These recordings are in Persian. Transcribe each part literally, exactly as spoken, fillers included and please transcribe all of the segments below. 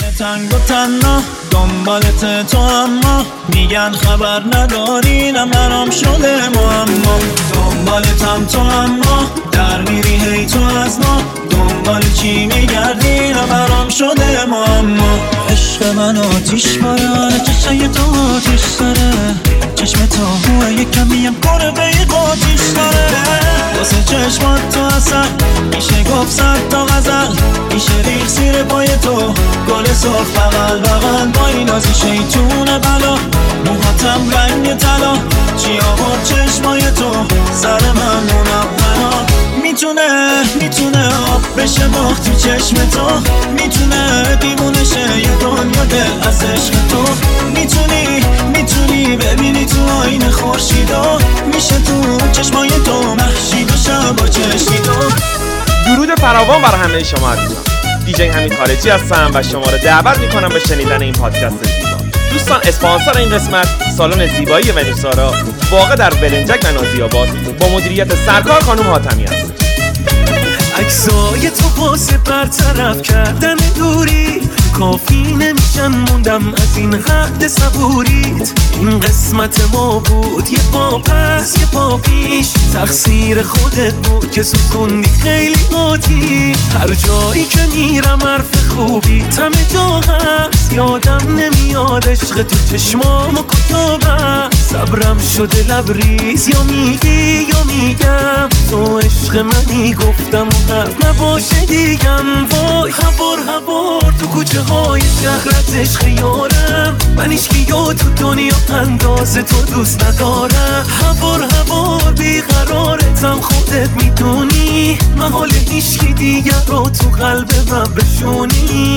تنگ و تنها دنبالت تو اما میگن خبر نداری نه منم شده معما دنبالتم تو اما در میری هی تو از ما دنبال چی میگردی نه منم شده معما عشق من آتیش بارانه چشای تو آتیش داره چشم تو هوه یک کمیم کنه به یک آتیش داره واسه چشمات تو اصلا میشه گفت صد تا غزل میشه ریخ زیر پای تو گل سرخ بغل بغل با این نازی شیطون بلا موهاتم رنگ طلا چی آورد چشمای تو سر من منورا میتونه میتونه آب بشه باخت تو چشم تو میتونه دیوونه شه یه دنیا دل از عشق تو میتونی میتونی ببینی تو آینه خورشیدا میشه تو چشمای تو مخشید و شب با چشمی تو. درود فراوان بر همه شما عزیزان. دیجی حمید خارجی هستم و شما رو دعوت میکنم به شنیدن این پادکست زیبا. دوستان اسپانسر این قسمت سالن زیبایی ونوسارا واقع در بلنجک و نازی‌آباد با مدیریت سرکار خانم حاتمی است. عکسای تو واسه برطرف کردن دوری کافی نمیشن موندم از این حد صبوریت این قسمت ما بود یه پا پس یه پا پیش تقصیر خودت بود که سوزوندی خیلی آتی هر جایی که میرم حرف خوبی تم جا هست یادم نمیاد عشق تو چشمام و کتابم صبرم شده لبریز یا میگی یا میگم تو عشق منی گفتم و حرف نباشه دیگم وای هوار هوار تو کوچه های شهرت عشق یارم من ایشکی یا تو دنیا انداز تو دوست ندارم هوار هوار بیقرارتم خودت میدونی محال ایشکی دیگر رو تو قلب من بشونی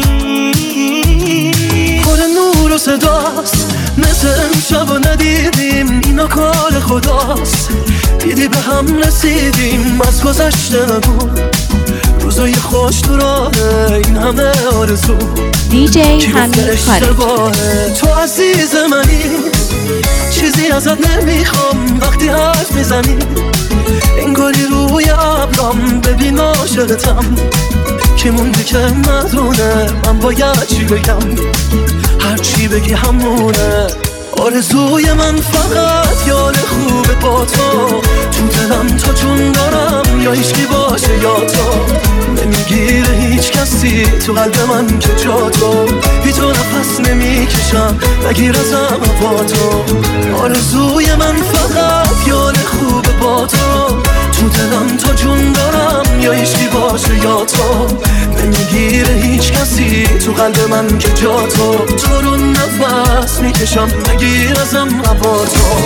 پر نور و صداست مثل امشب و ندیدیم اینا کار خداست دیدی به هم رسیدیم از گذشته نگو روزای خوش تو راهه این همه آرزو دیجی حمید خارجی تو عزیز منی چیزی ازت نمیخوام وقتی حرف میزنی انگاری روی ابرام ببین عاشقتم که مونده که مدونه من باید چی بگم هر چی بگی همونه آرزوی من فقط یار خوبه با تو تو دلم تا جون دارم یا هیچکی باشه یا تو نمیگیره هیچ کسی تو قلب من که جا تو بی تو نفس نمیکشم نگیر ازم با تو آرزوی من فقط یار خوبه با تو تو دلم تا جون دارم یا هیچکی باشه یا تو نمیگیره هیچ کسی تو قلب من که جا تو تو رو نفس میکشم نگیر ازم با تو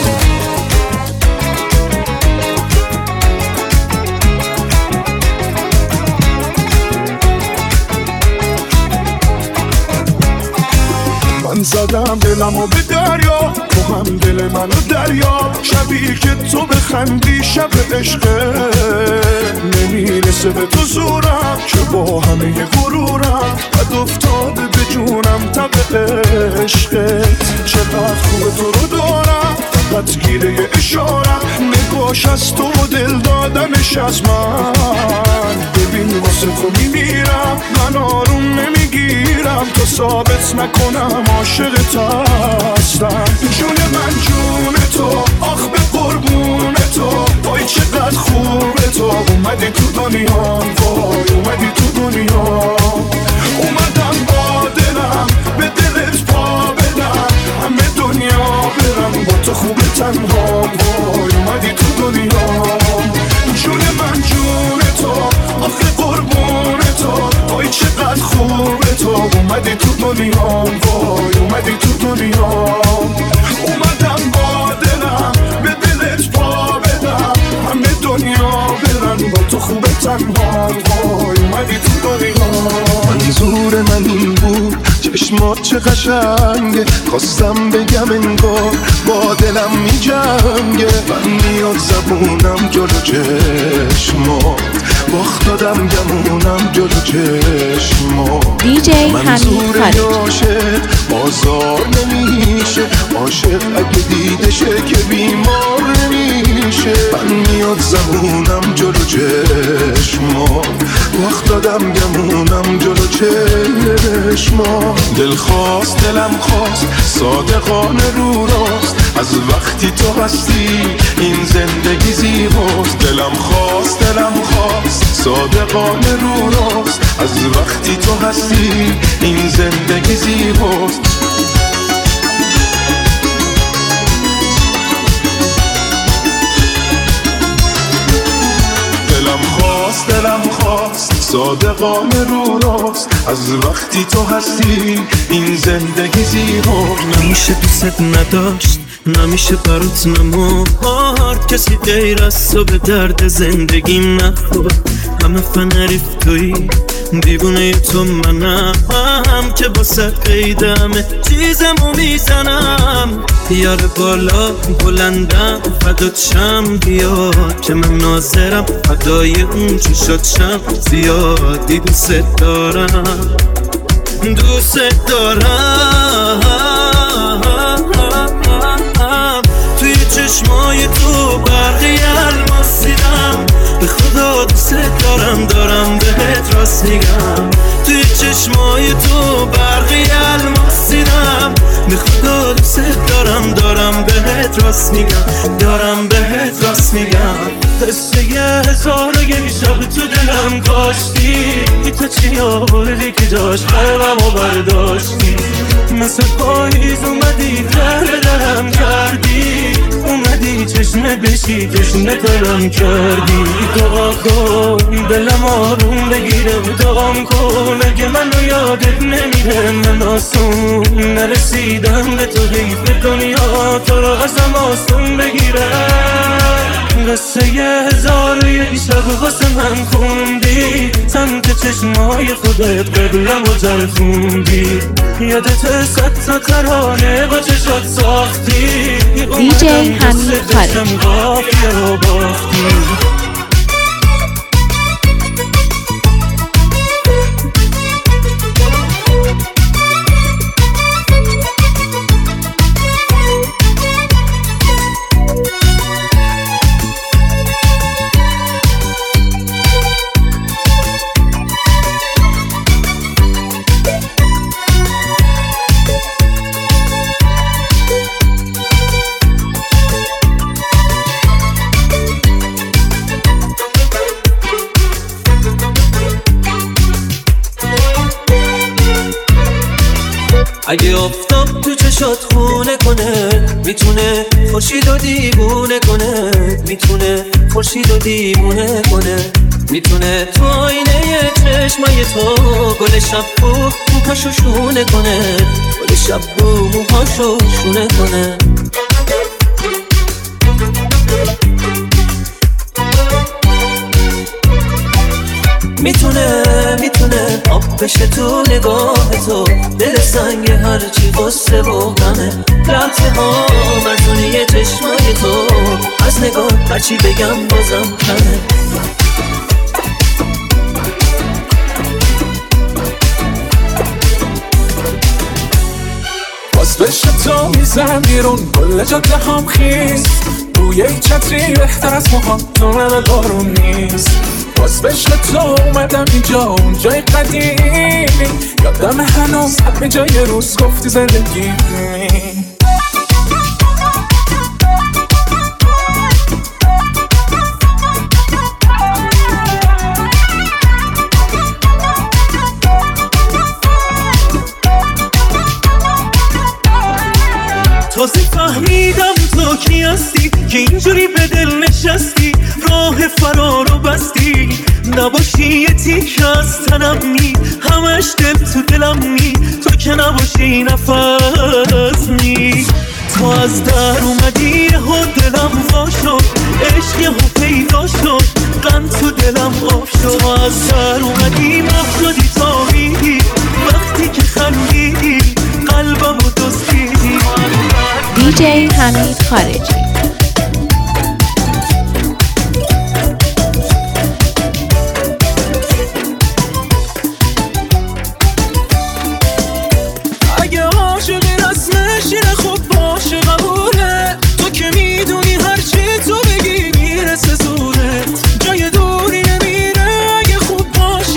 من زدم دلمو به دریا تو هم دل منو دریا شبیه که تو بخندی شب عشقه نمیرسه به تو زورم که با همه غرورم بد افتاده به جونم تب عشقت چقدر خوبه تو رو دارم فقط گیره اشارم نگاش از تو و دل دادنش از من ببین واسه تو میمیرم من آروم نمیگیرم تو ثابت نکنم عاشقت هستم جون من جون تو آخ به قربون تو وای چقدر خوبه تو اومدی تو دنیا وای اومدی تو دنیا اومدم با دلم به دلت پا بدم همه دنیا برم با تو خوبه تنها وای اومدی تو دنیا جون من جون تو آخه قربون تو وای چقدر خوبه تو اومدی تو دنیا وای اومدی تو دنیا اومدم با دلم به دلت پا بدم همه دنیا برن با تو خوبه تنها وای اومدی تو دنیا منظور من این بود چشمات چه قشنگه خواستم بگم انگار با دلم می جنگه من میاد زبونم جلو چشمات باخت دادم گمونم جلو چشمات دیجی حمید خارجی عاشق بازار نمیشه عاشق اگه دیده شه که بیمار نمیشه من میاد زبونم جلو چشمات وقت دادم گمونم جلو چشما. دل خواست دلم خواست صادقانه رو راست، از وقتی تو هستی این زندگی زیباست. دلم خواست دلم خواست صادقانه رو راست، از وقتی تو هستی این زندگی زیباست. دلم خواست دلم خواست صادقانه رو راست، از وقتی تو هستی این زندگی زیباست. نمیشه دوست نداشت، نمیشه برات نمارد، کسی غیر از تو به درد زندگیم نخور. همه فنریف توی دیوونه تو منم که باسه قیدمه چیزمو میزنم. یار بالا بلندم فدات شم بیا که من ناظرم، فدای اون چشات شم. زیادی دوست دارم دوست دارم، توی چشمای تو برقی الماس دیدم. به خدا دوست دارم دارم بهت راست میگم، توی چشمای تو برقی الماس دیدم. به خدا دوست دارم دارم بهت راست میگم، دارم بهت راست میگم. قصه یه هزار و یه شب تو دلم کاشتی، تو چی آوردی که جاش قلبمو برداشتی. مثل پاییز اومدی در دلم کردی، اومدی چشمه بشی تشنه ترم کردی. دعا کن دلم آروم بگیره، دعا کن اگه منو یادت نمیره. من آسون نرسیدم به تو، حیف دنیا تو رو ازم آسون بگیره. قصه یه هزار و یک شب واسه من خوندی، سمت چشمای خودت قبلم و جرخوندی. یادت صد تا ترانه با چشات ساختی، دی جی حمید خالجی. قافیه رو باختی. اگه آفتاب تو چشات خونه کنه، میتونه خورشید و دیوونه کنه. میتونه خورشید و دیوونه کنه. میتونه تو آینه چشمای تو گل شبو موهاشو شونه کنه. گل شبو موهاشو شونه کنه. میتونه میتونه آب بشه تو نگاه تو، دل سنگ هرچی غصه و غمه. لحظه ها مردونه چشمای تو، از نگاه هرچی بگم بازم کمه. باز بشه تو میزن بیرون کل جاده هم خیز، روی این چتری بهتر از موهام تو من بارون نیست. باز بشه تو اومدم اینجا اون جای قدیمی، یادم هنوز همه جای روز گفتی زندگی. تازه فهمیدم تو کی هستی که اینجوری به دل نشستی، راه فرارو بستی. نباشی یه تیک از تنم نی، همش دل تو دلم نی. تو که نباشی نفس نی. تو از در اومدی و دلم وا شد، عشق یهو پیدا شد، غم تو دلم آب شد. تو از در اومدی ماه شدی تابیدی، وقتی که خندیدی قلبم رو دزدیدی. دی جی حمید خالجی. اگه عاشقی رسمش اینه خب باشه قبوله، تو که میدونی هرچی تو بگی میرسه زورت. جای دوری نمیره اگه خوب باشه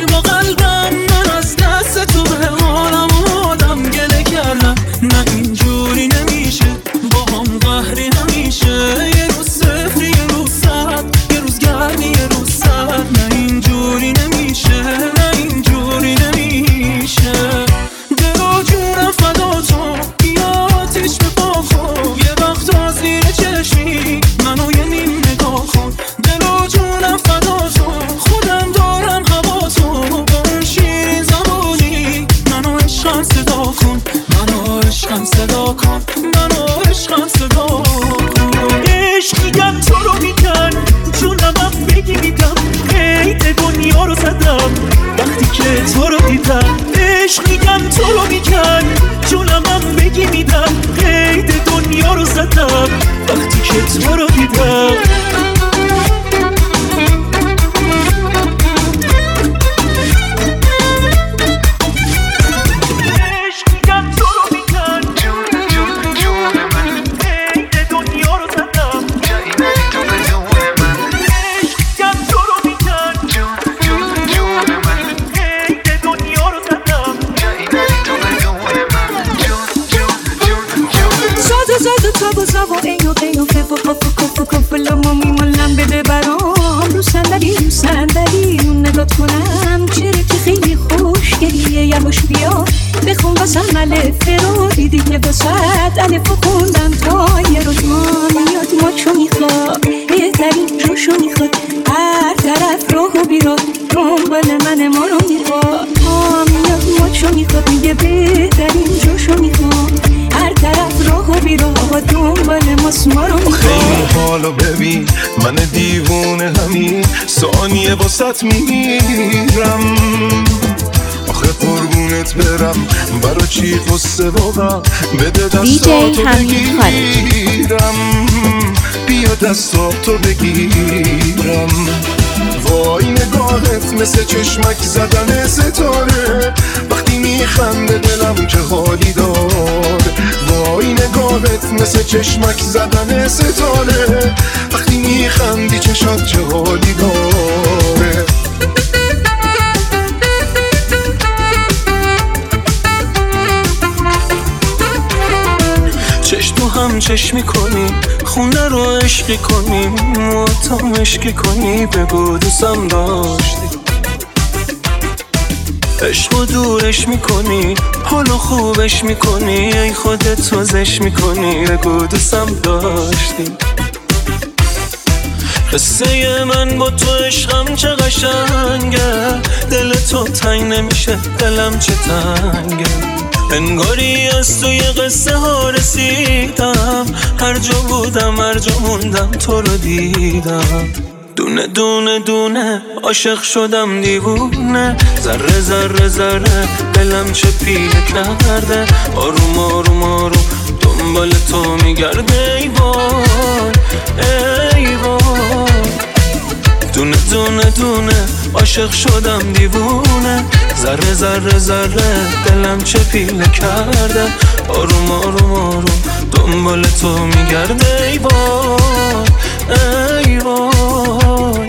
میکن جونم هم بگی میدم قید دنیا رو زدم وقتی که تو رو دیدم بده برام رو صندلی رو صندلی رو نگات کنم چرا که خیلی خوشگلیه یواش بیا بخون واسم الف رو دیدی که واسط الف رو خوندم تا یه روز ما میاد ما چو میخواد بهترین روشو میخواد هر طرف راه و بیراد دنبال من ما رو میخواد ما میاد ما چو میخواد میگه بهترین روشو میخواد هر طرف راه و بیراه دنبال ماست ما رو میخواد خیلی حالو ببین من دیوونه همین ثانیه واسط میمیرم آخه قربونت برم برا چی قصه واقعا بده دستاتو بگیرم بیا دستاتو بگیرم وای نگاهت مثل چشمک زدن ستاره وقتی میخنده دلم که حالی داد وای نگاهت مثل چشمک زدن ستاره وقتی میخندی چشات چه حالی داره چشم تو هم چشمی کنی خونه رو عشقی کنی موتا مشکی کنی بگو دوستم داشتی عشقو دورش میکنی حالو خوبش میکنی ای خودت توزش میکنی بگو دوستم داشتی قصه من با تو عشقم چه قشنگه دل تو تنگ نمیشه دلم چه تنگه انگاری از توی قصه ها رسیدم هر جا بودم هر جا موندم تو رو دیدم دونه دونه دونه عاشق شدم دیوونه ذره ذره ذره دلم چه پیله کرده آروم آروم آروم دنبال تو میگرده ای وای ای وای دونه دونه دونه عاشق شدم دیوونه ذره ذره ذره دلم چه پیله کرده آروم آروم آروم دنبال تو میگرده ای وای ای وای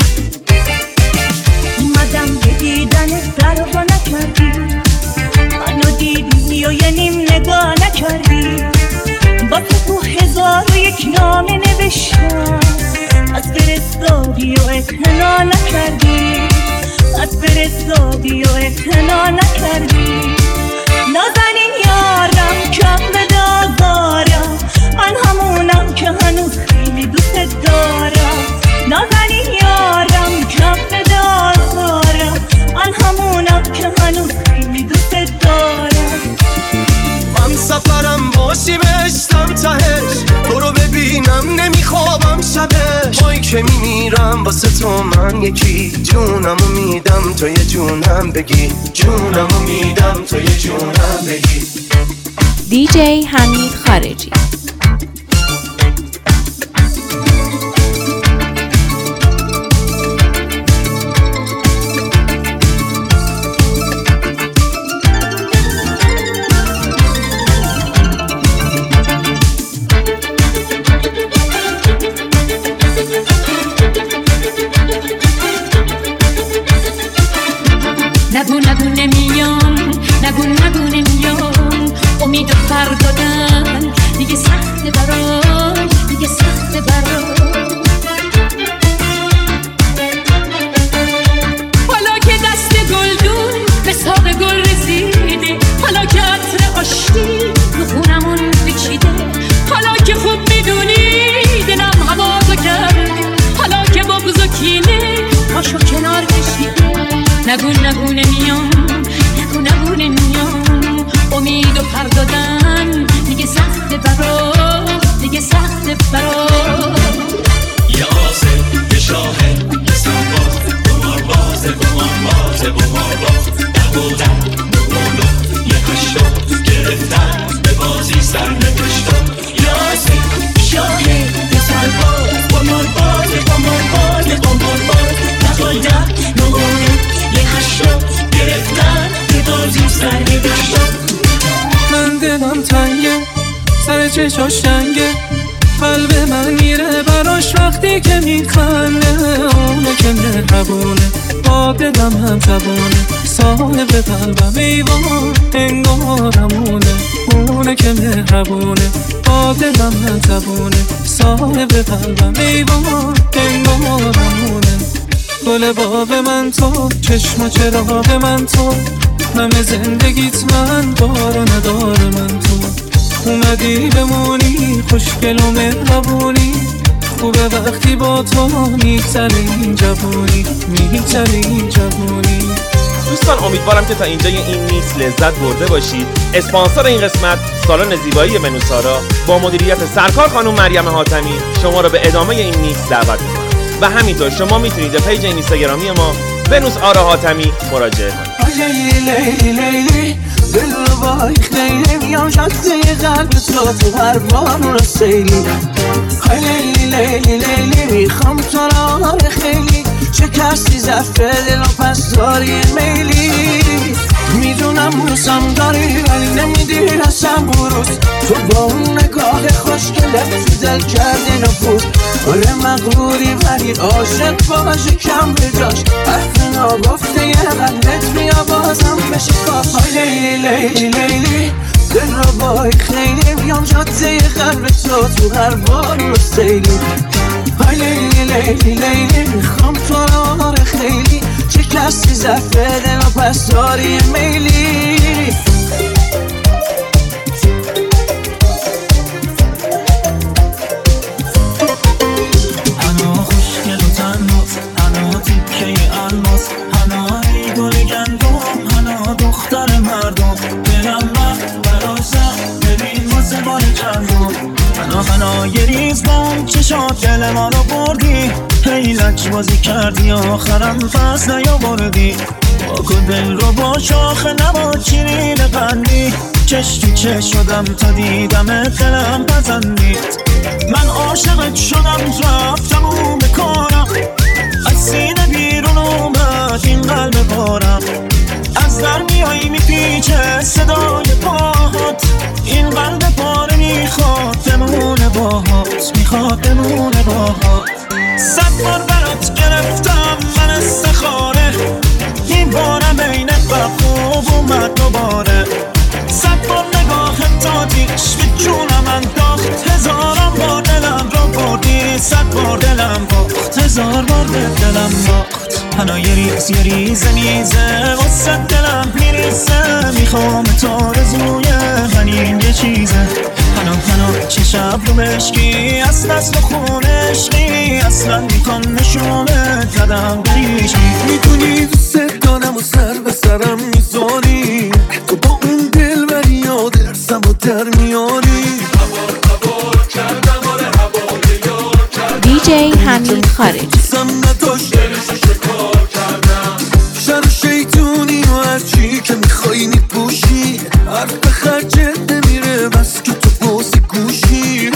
اومدم به دیدنت در رو نکردی منو دیدی و یه نیم نگاه نکردی با تو هزار و یک نامه نوشتم از فرستادی و اعتنا نکردی از فرستادی و اعتنا نکردی نازنین یارم کم به دازارم من همونم که هنوز خیلی دوست دارم نازنین یارم کم به دازارم من همونم که هنوز خیلی دوست دارم من سفرم باشی بشتم تهش تو رو ببینم نمیخوابم شبش وای که میمیرم واسه تو من یکی جونمو میدم تو یه جونم بگی جونمو میدم تو یه جونم بگی دی جی حمید خارجی. نگو نگو نمیام نگو نگو نمیام امید و فردادن دیگه سخته براش دیگه سخته براش حالا که دست گلدون به ساق گل رسیده حالا که عطر آشتی رو خونمون بچیده حالا که خوب میدونی دلم هوازو کرده حالا که بغض و کینه پاشو کنار کشیده نگو نگو نمیام نگو نگو نمیام امید و پر دادن دیگه سخته برا دیگه سخته برا یه آسه یه شاهه یه سنباز بمار بازه بمار بازه بمار باز نبودن نبولو یه هشتا چشاش جنگه، قلب من میره براش وقتی که میخنده. اونه که مهربونه با دلم هم تبونه، صاحب قلبم ایوان انگارمونه. اونه که مهربونه با دلم هم تبونه، صاحب قلبم ایوان انگارمونه. گل باغ من تو، چشم و چراغ من تو، همه زندگیت من، بار و ندار من تو. اومدی بمونی خوشگل و مهربونی، خوبه وقتی با تو میگذره این جوونی، میگذره این جوونی. دوستان امیدوارم که تا اینجای این میکس لذت برده باشید. اسپانسر این قسمت سالن زیبایی ونوسارا با مدیریت سرکار خانم مریم حاتمی شما رو به ادامه این میکس دعوت می‌کنم و همینطور شما میتونید به پیج اینستاگرامی ما ونوس آرا حاتمی مراجعه کنید. لیلی لیلی دل رو با خیلی میام شده قلب تو تو هر بارون رو سیلی. لیلی لیلی لیلی میخوام تو را خیلی، چه کسی زفته دل و پس داری میلی. میدونم روزم داری ولی نمیدی رسم بروز، تو با اون نگاه خوشگلت تو دل کردی نفوذ. آره مغروری ولی عاشق باشه کم به جاش، حرف ناگفته یه قلبت بیا بازم بشه کاش. لیلی لیلی لیلی دل رو بای خیلی میام جاده قلب تو تو هر بار رو سیلی. لیلی لیلی لیلی میخوام تو را خیلی، چه کسی زفته دل و پس داری میلی. هنا خوشگل و تناس، هنا تیکه الماس، هنا ای گل گندم، هنا دختر مردم. دلم رفت برای سخت ببین واسه بار چندم. هنا هنا یه ریز بام چشات دل ما رو بردی، هی لک بازی کردی آخرم پس نیاوردی. با دل رو با شاخه نباد شیرین قندی، چش تو چش شدم تا دیدم دلم پسندید. من عاشقت شدم رفتم اون بکارم، از سینه بیرون اومد این قلب پارم. از در میایی میپیچه صدای پاهات، این قلب پاره میخواد بمونه باهات، میخواد بمونه باهات. صد بار برات گرفتم من استخاره، این بارم بین خوب اومد دوباره. صد بار نگاه تاتیش به جونم انداخت، هزارم بار دلم رو بردی، صد بار دلم باخت، هزار بار به دلم باخت. هنا یه ریز یه ریزه میزه واسه دلم میریزه، میخوام تا رزوی غنیم یه چیزه. هنا هنا چه شب رو بشکی از دست خون عشقی، اصلا میکن نشونت زدم بریشی. میدونی دوست دارم و سر به سرم میذاری، تو با اون دل بری یاد ارسم و در میاری. دی جی حمید خارجی. شر شیطونی و هرچی که میخوایی میپوشی، حرف به خرجت نمیره بس که تو بازی گوشی.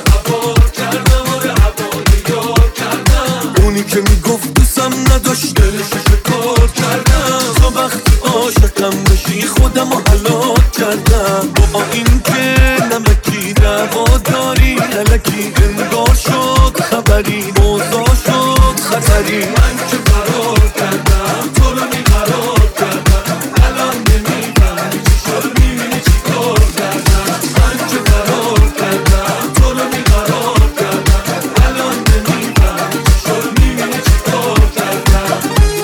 اونی که میگفت دوستم نداشت دلشو شکار کردم، تا وقتی عاشقم بشی خودم رو هلاک کردم. با این که نمکی دعوا داری نلکی انگار شد خبری، موضوع شد خطری. من که فرار کردم تو رو بیقرار کردم، الان نمیفهمی چی شد میبینی چی کار کردم. من که فرار کردم تو رو بیقرار کردم، الان نمیفهمی چی شد میبینی چی کار کردم.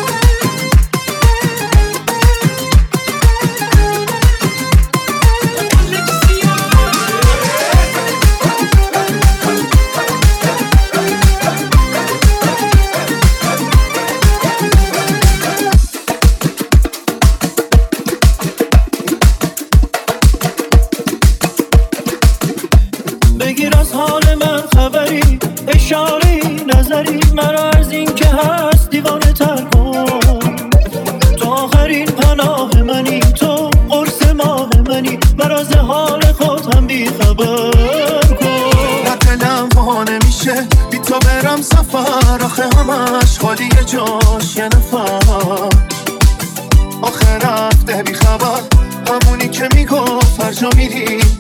بگیر از حال من خبری، اشاری نظری، مرا از این که هست دیوانه تر کن. تو آخرین پناه منی، تو قرص ماه منی، مرا از حال خود هم بی خبر کن. نه دلم وا نمیشه بی تو برم سفر، آخه همش خالیه جاش یه نفر. آخه رفته بی خبر همونی که میگفت هر جا میری من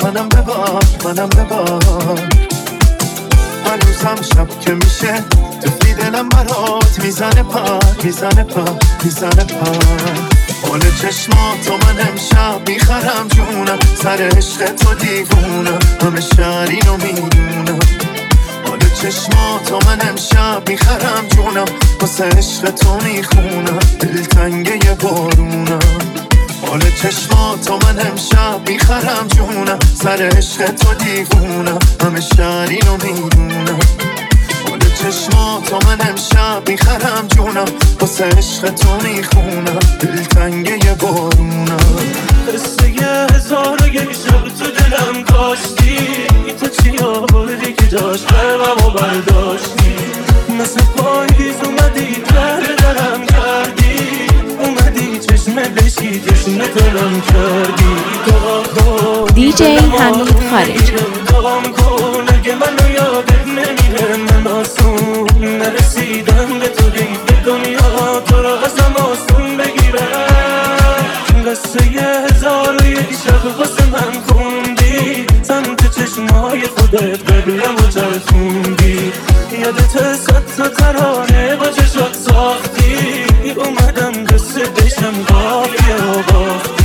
منم ببار منم ببار هنوزم شب که میشه توی دلم برات میزنه پر میزنه پر میزنه پر حال چشماتو من امشب میخرم جونم سر عشق تو دیوونم همه شهر اینو میدونم حال چشماتو من امشب میخرم جونم واسه عشق تو میخونم دلتنگه یه بارونم حال چشماتو من امشب میخرم جونم سر عشق تو دیوونم همه شهر اینو میدونم حال چشماتو من امشب میخرم جونم واسه عشق تو میخونم دلتنگه یه بارونم قصه یه هزار و یک شب تو دلم کاشتی تو چی آوردی که داشت قلبمو برداشتی مثل پاییز اومدی در درم کردی اومدی چشم بشی چشم دلم کردی دی جی حمید خارجی دام کن اگه منو یادت نمیره من آسون نرسیدم به تو دیگه دنیا تو را ازم آسون بگیرم قصه یه هزار و یک شب واسه من خوندی سمت چشمای خودت قبلم و چرخوندی یادت صد تا ترانه با چشات ساختی اومدم قصه دشم قافیه و باختی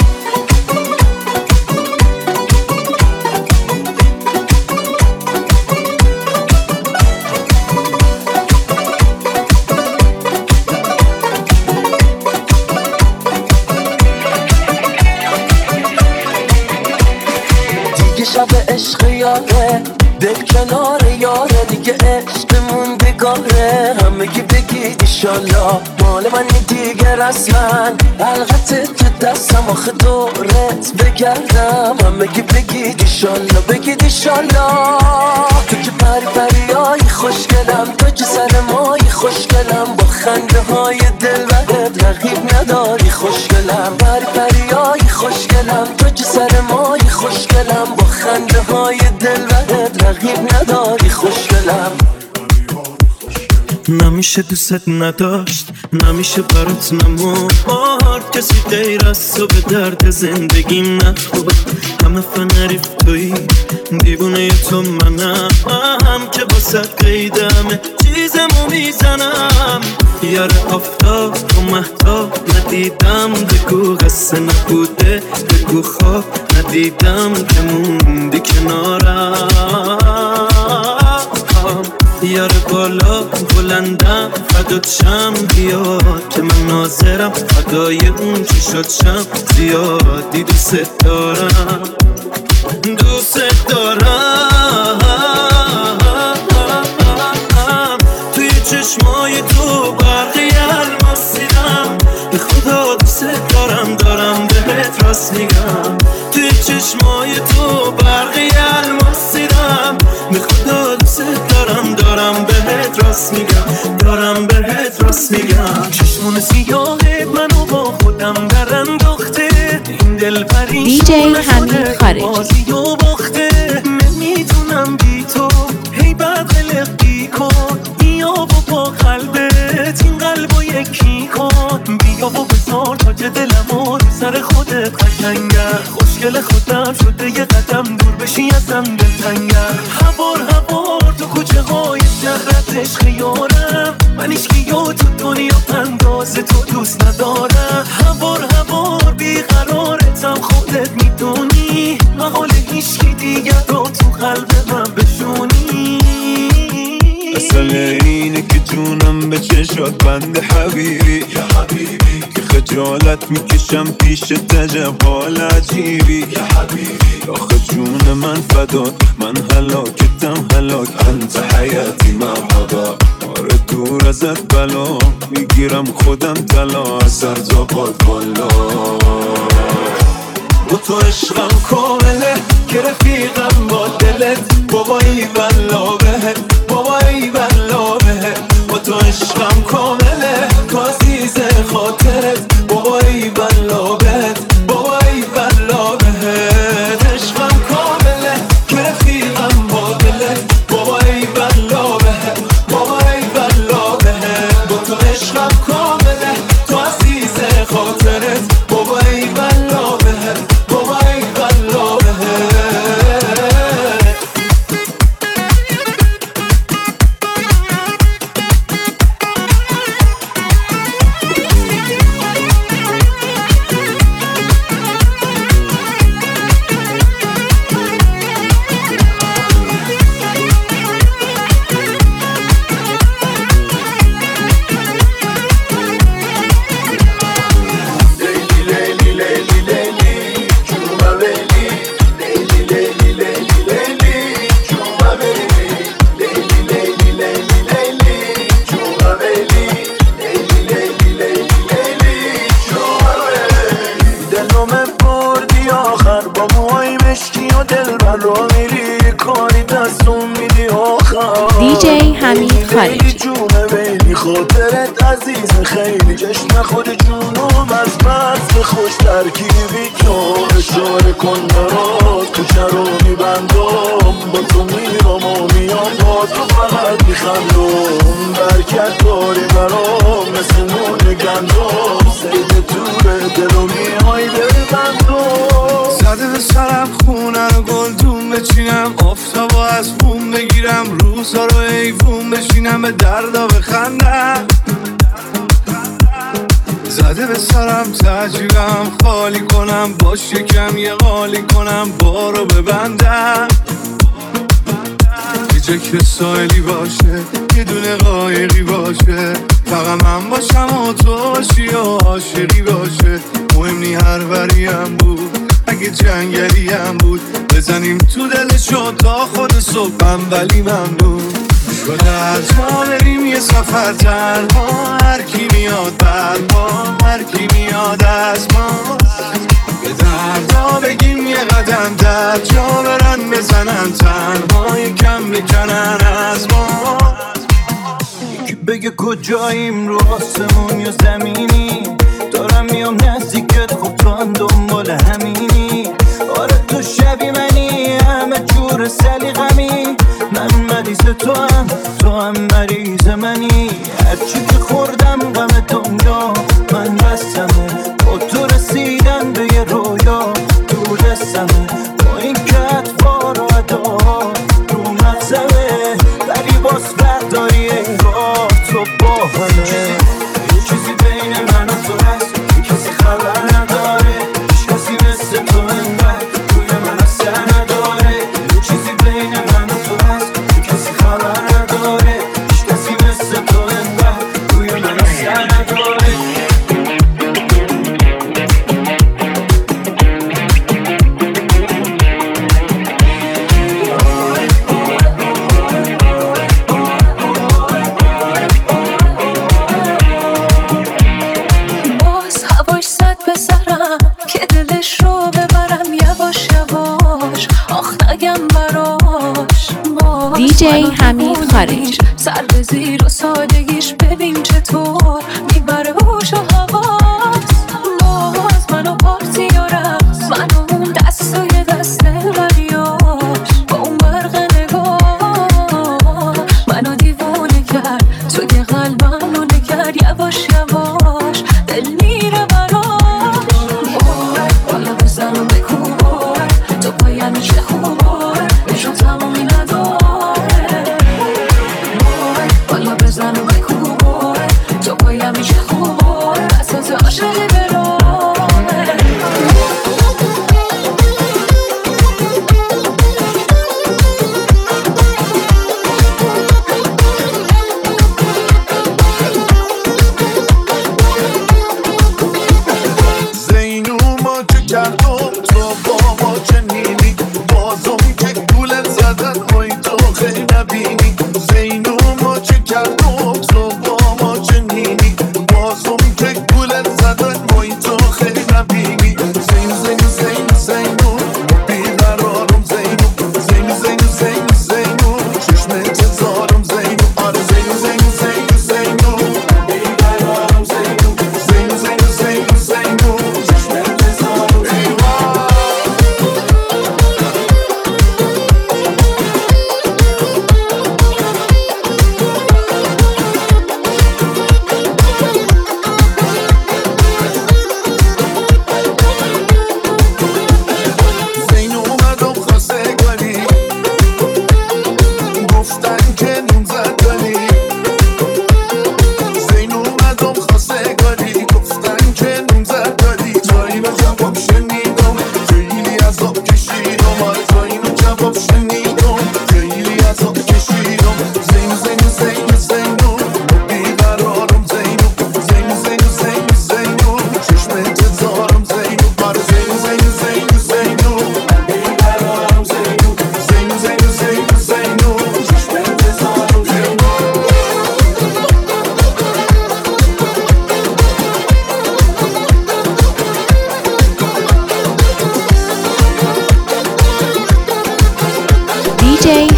شب عشق یاره دل کنار یاره دیگه عشقمون بگاره همگی بگید ایشالله مال منی دیگه رسمن حلقت تو دستم آخه دورت بگردم همگی بگید ایشالله بگید ایشالله تو که پری پریایی خوشگلم تو که سر مایی خوشگلم با خنده های دل بهت رقیب نداری خوشگلم پری پریایی خوشگلم تو که سر مایی خوشگلم با خنده های دل بهت رقیب نداری خوشگلم نمیشه دوست نداشت نمیشه برات نمارد کسی غیر از تو به درد زندگیم نخورد همه فنریف توی دیوونه تو منم هم که باسه قیدمه چیزمو میزنم یاره آفتاب و مهتاب ندیدم بگو قصه نبوده بگو خواب ندیدم که موندی کنارم یاره بالا بلندم فدات شم بیاد که من ناظرم فدای اون چشات شم زیادی دوست دارم دوست دارم توی چشمای تو برقی الماس دیدم به خدا دوست دارم دارم بهت راست میگم توی چشمای تو برقی الماس دیدم به خدا دوست دارم دارم بهت راست میگم دارم بهت راست میگم چشمون سیاهت منو با خودم در انداخته این دل پریشون دی جی حمید خارجی بازی و باخته نمیتونم بی تو هی بد قلقی کن بیا و با قلبت این قلب و یکی کن بیا و بزار تاج دلمو رو سر خودت قشنگر خوشگل خودم شده یه قدم دور بشی ازم دلتنگر هوار هوار تو کوچه های شهرت عشق یارم من ایشکیو تو دنیا انداز تو دوست ندارم هوار هوار بیقرارتم خودت میدونی مقال هیچکی دیگر رو تو قلب من بشونی مسئله اینه که جونم به چشات بند حبیبی یا حبیبی که خجالت میکشم پیش تجب حال عجیبی یا حبیبی آخه جون من فدات من هلاکتم هلاک انت حیاتی مرحبا آره دور ازت بلا میگیرم خودم طلا از سر تا پات بالا با تو عشقم کامله که رفیقم با دلت بابایی بلا بهت بابایی بلا بهت با تو عشقم کامله تو عزیز خاطرت بابایی بلا بهت بابایی بلا بهت عشقم کامله که رفیقم با دلت بابایی بلا بهت بابایی بلا بهت با تو عشقم کامله تو عزیز خاطرت بابایی بلا بهت بابایی بلا بهت موهای مشکی و دل بر را میری کاری دستون میدی آخر دیجی حمید خارجی جونه بیلی خاطرت عزیز خیلی جشن خود جونم از مست خوش ترکیبی تو اشاره کن برات تو چرا میبندم با تو میرم و میام با تو فقط میخندم برکت داری برام مثل نون گندم سید توره دلو میهای ببندم زده به سرم خونه رو گلدون بچینم آفتابو از بوم بگیرم روزا رو ایوون بشینم به دردا بخندم زده به سرم تجیبم خالی کنم با شکم یه غالی کنم بارو ببندم یه جا که سایلی باشه یه دونه قایقی باشه فقط من باشم و تو باشی و عاشقی باشه مهم نی هر بریم بود اگه جنگلی هم بود بزنیم تو دلشو تا خود صبحم ولی ممنون شده از ما بریم یه سفر تنها هر کی میاد بعد ما هر کی میاد از ما به دردا بگیم یه قدم در جا برن بزنن تنها یکم بکنن از ما یکی بگه کجاییم رو آسمون یا زمینی دارم میام نزدیکت خب تو هم دنبال همینی آره تو شبی منی همه جور سلیقمی من مریض تو هم تو هم مریض منی هرچی که خوردم غم دنیا من بستمه با تو رسیدن به یه رویا تو دستمه با این کت وار و ادا رو مغزمه ولی باز فرق داری انگار تو با همه یه چیزی بین من و تو هست کسی خبر نداره هیچ کسی مثل تو انقدر روی من اثر نداره یه چیزی بین من و تو هست کسی خبر نداره هیچ کسی مثل تو انقدر روی من اثر نداره دیجی حمید خارجی سر به زیر و سادگیش ببین چطور میبره هوش و حواس باز منو پارتی و رقص منو اون دستای دست دلبریاش با اون برق نگاه منو دیوونه کرد توی قلبم رو نکرد یواش یواش دل میره براش بالا بزن و بکن تو پایم میشه خوب نشون تمامی ندار بزن و بکن تو پایم میشه خوب بسات عاشقی برام زینو ما چه کردم تو با ما چه نیمی بازم که گولت زدن مای تو خیلی نبینی زینو ما چه کردم تو با ما چه نیمی بازم که گولت زدن مای تو خیلی نبینی زینو زینو زینو زینو بیقرارم زینو زینو زینو زینو زینو چشمت زارم زینو آره زینو زینو زینو زینو بیقرارم زینو زینو زینو زینو زینو چشمت زارم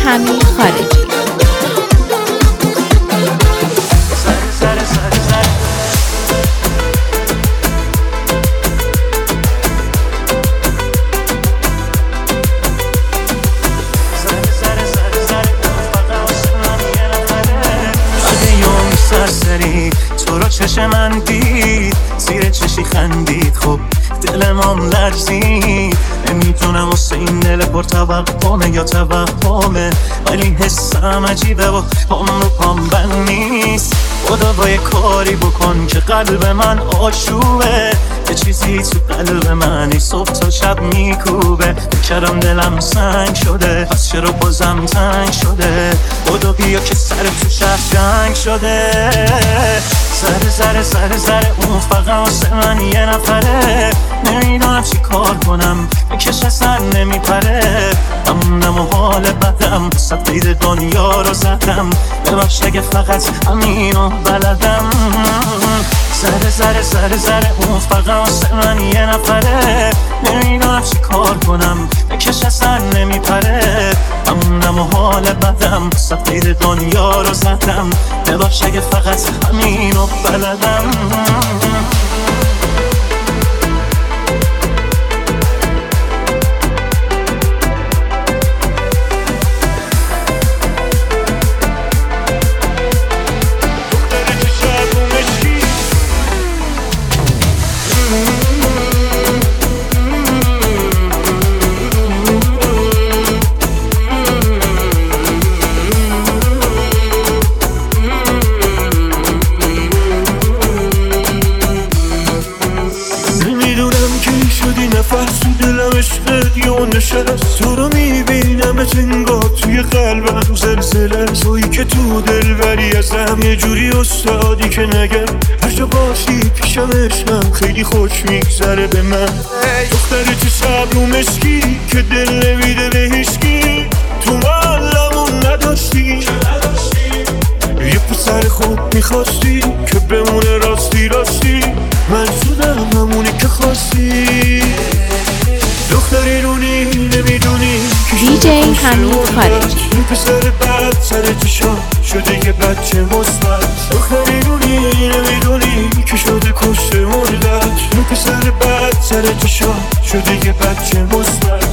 حمید خارجی. تو رو چشم من دید، زیر چشی خندید، خب دلم هم لرزید. نمیدونم واسه این دل پر توقعمه یا توهمه، ولی حسم عجیبه و پام رو پام بند نیست. خدا با یه کاری بکن که قلب من آشوبه، یه چیزی تو قلب من ای صبح تا شب میکوبه. بکرم دلم سنگ شده، پس چرا بازم تنگ شده؟ خدا بیا که سر تو شهر جنگ شده. سر سر سر سر اون فقط واسه من یه نفره، نمیدونم چی کار کنم بکش اصلا نمیپره. امونم و حال بدم صد قید دنیا رو زدم، ببخش اگه فقط همینو بلدم. سر سر سر سر اون فقط واسه من یه نفره، نمیدونم چی کار کنم بکش اصلا نمیپره. امونم و حال بدم صد قید دنیا رو زدم، ببخش اگه فقط همینو بلدم. تو رو میبینم انگار توی قلبم زلزله، تویی که تو دل بری ازم یه جوری استادی که نگم هر جا باشی پیشم عشقم خیلی خوش میگذره به من. دختر تو صبر و مسکی که دل نمیده به هیچکی، تو معلمون نداشتی یه پسر خوب میخواستی که بمونه راستی راستی، من شدم همونی که خواستی. دختری رونی نمیدونی دی جی حمید خارجی. این پسر بد سر چشا شده یه بچه مثبت. دختری رونی نمیدونی که شده کشته مردت، این پسر بد سر چشا شده یه بچه مثبت.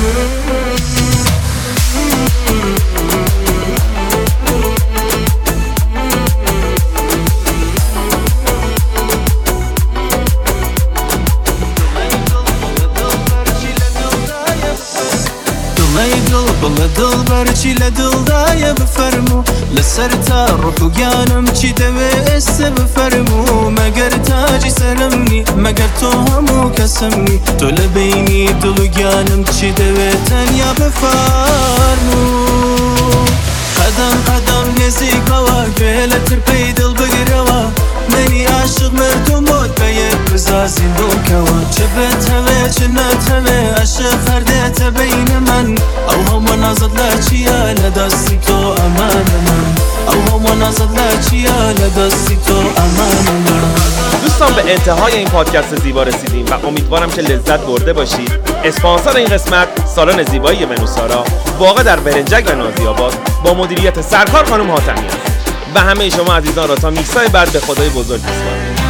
دل برچی لدل دایه بفرمو لسر تا روحو گیانم چی دوسته بفرمو. مگر تاجی سرمنی مگر تو همو کسمنی، تو لبینی دلو گیانم چی دوتن یا بفرمو. قدم قدم نزیکوا گوهلتر پی دل بگروا، منی عاشق مردم بود باید بزازین دوکوا. چه بتوه چه نتوه عاشق خردت بین من، او هم نازد لچیا لدستی تو امان من، او هم نازد لچیا لدستی تو امان من. دوستان به انتهای این پادکست زیبا رسیدیم و امیدوارم که لذت برده باشید. اسپانسر این قسمت سالن زیبایی ونوسارا واقع در برنجک و نازی‌آباد با مدیریت سرکار خانم حاتمی است. و همه شما عزیزان را تا میکسای بعد به خدای بزرگ میسپارم.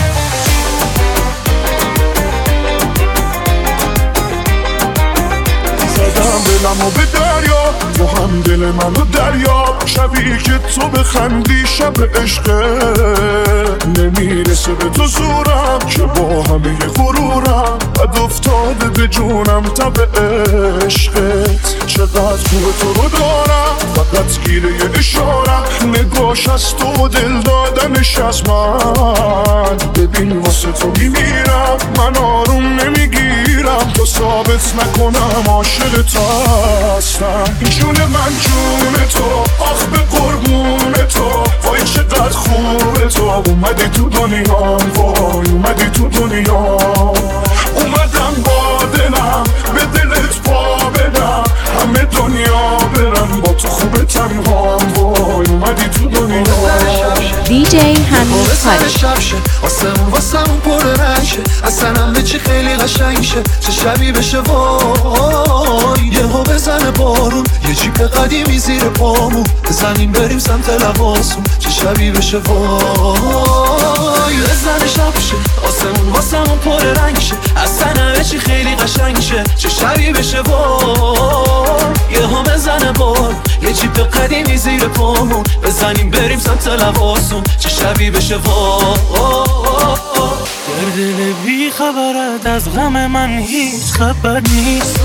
زدم دلمو به دریا، تو هم دل منو دریا. شبی که تو بخندی شب عشقه، نمیرسه به تو زورم که با همه غرورم بد افتاده به جونم تا به عشقت. چقدر خوب تو رو دارم فقط گیره یه اشارم، نگاش از تو دل دادنش از من. ببین واسه تو میمیرم من آروم نمیگیرم، تو ثابت نکنم عاشق تو هستم. این جون من جون تو، آخ به قربون تو، وای چقدر خوبه تو. اومدی تو دنیا، وای اومدی تو دنیا. اومدم با دلم به دلت پا بدم، همه دنیا برم با تو خوبه تنها. وای اومدی تو دنیا. دی جی حمید خارجی. آسمون واسمون پر رنگشه، اصلا همه چی خیلی قشنگ شه. چه شبی بشه وای یهو بزنه بارون، یه جیب قدیمی زیر پامون بزنیم بریم سمت لباسون چه شبی بشه وای بزن شب شه آسمون واسمون پر رنگ شه اصلا همه چی خیلی قشنگ شه چه شبی بشه وای یه ها بزنه بار یه جیب قدیمی زیر پامون بزنیم بریم سمت لباسون چه شبی بشه وای در دل بی خبرت از غم من هیچ خبر نیست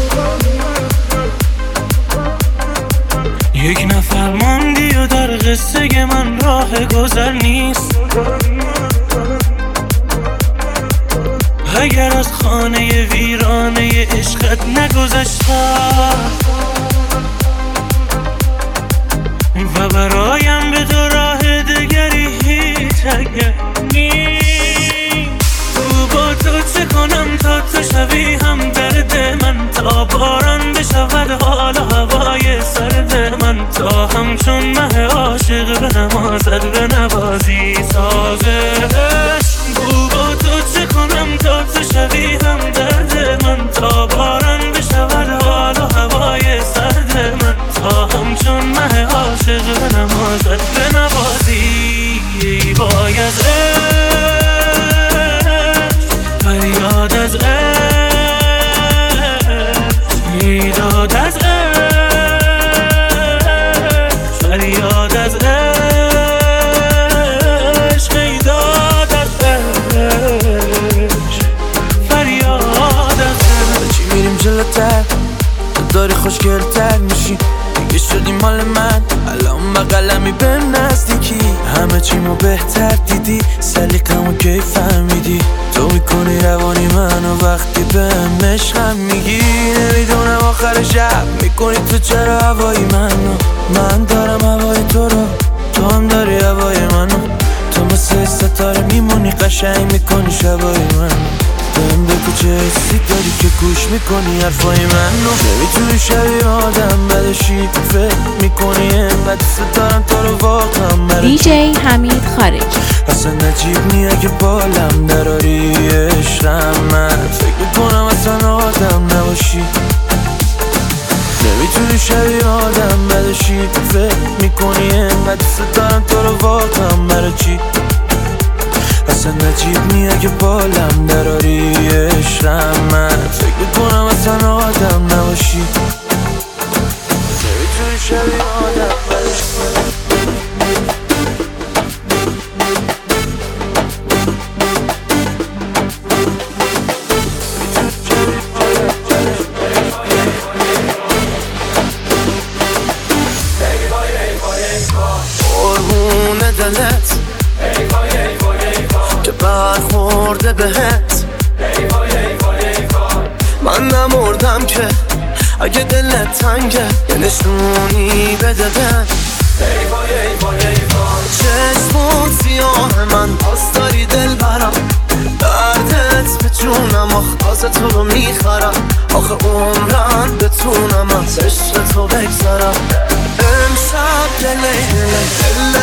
یک نفر ماندی و در قصه من راه گذر نیست اگر از خانه ویرانه عشقت نگذشتم و برایم به تو راه دگری هیچ اگر نیست با تو چه کنم تا تو شوی هم درد من تا باران بشود حال هوای سرد من تا همچون مه عاشق به نمازت به نوازی سازش بو با تو چه کنم تا تو شوی هم درد من تا باران بشود حال هوای سرد من تا همچون مه عاشق به نمازت به نوازی باید فریاد از عشق میداد از عشق فریاد از عشق میداد از عشق فریاد از عشق چی میریم جلوتر داری خوشگلتر میشی دیگه شدی مال من الان بقلمی به نزدیکی همه چیمو بهتر دیدی سلیقمو کی فهمیدی تو میکنی روانی منو وقتی بهم عشقم میگی نمیدونم آخر شب میکنی تو چرا هوای منو من دارم هوای تو رو تو هم داری هوای منو تو مثل ستاره میمونی قشنگ میکنی شبای منو بهم بگو چه حسی داری که گوش میکنی حرفای منو نمیتونی شبیه آدم بدشی فکر میکنی اینقدر ستارم تو رو واقعا دی جی حمید خارجی اصلا نجیب نیه که بالم دراری عشقم من فکر میکنم اصلا آدم نباشی نمیتونی شبیه آدم بدشی فکر میکنی اینقدر ستارم تو رو واقعا برای چی اصلا نجیب نیه که بالم دراری عشقم من فکر میکنم اصلا آدم نباشی نمیتونی شبیه آدم بدشی دلت که برخورده بهت من نمردم که اگه دلت تنگه یه نشونی بده بهم چشمون سیاه من پاس داری دل برم دردت به جونم آخ تازه تو رو میخرم آخه عمرم بتونم از عشق تو بگذرم امشب دل دل